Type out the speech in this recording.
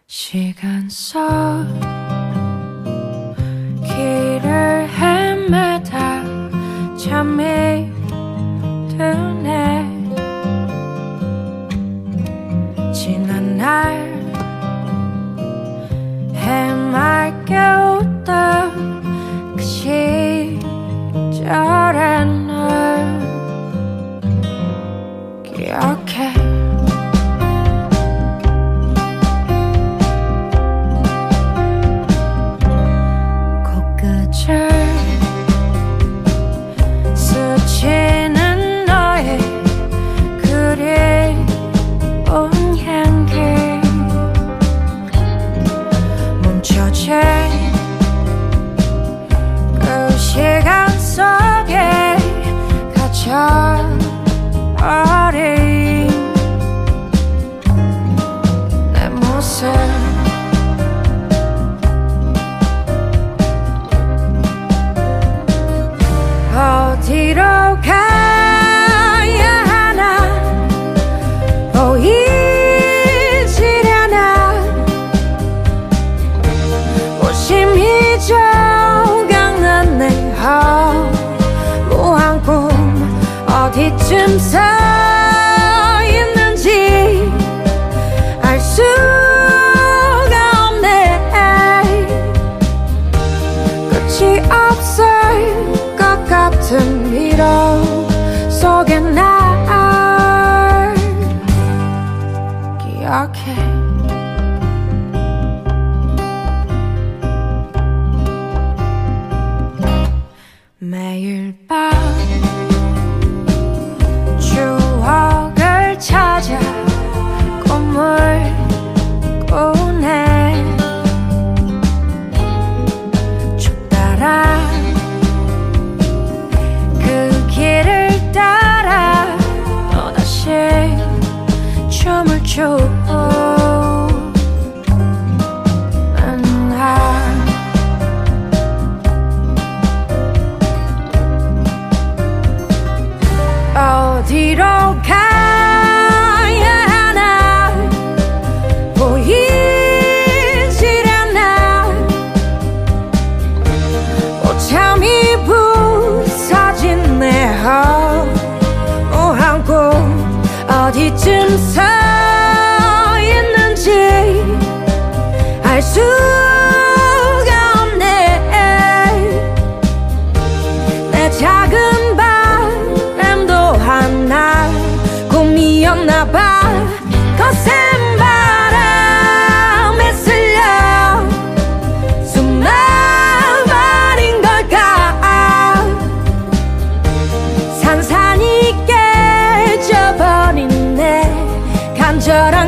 시간 속 길을 헤매다 잠이 드네. 지난 날 해맑게 웃던 그 시절의 널 기억해. 스치는 너의 그리운 향기 멈춰진 그 시간 속에 갇혀버린 내 모습 어디로 가야 하나 보이질 않아. 무심히 저강난 내 허무한 꿈 어디쯤 서 있는지 알 수가 없네. 끝이 없을 것 같은 미로 속에 날 기억해. 매일 밤 추억을 찾아 꿈을 꾸네. 춥다란 그 길을 따라 또다시 춤을 추고 어디로 가야 하나 보이질 않아. 오참이 부서진 내 허무한 꿈 어디쯤 서 있는지 알 수가 없네. 내 작은 바람도 하나 꿈이었나봐. 거센 바람에 쓸려 숨나버린 걸까. 산산이 깨져버린 내 간절한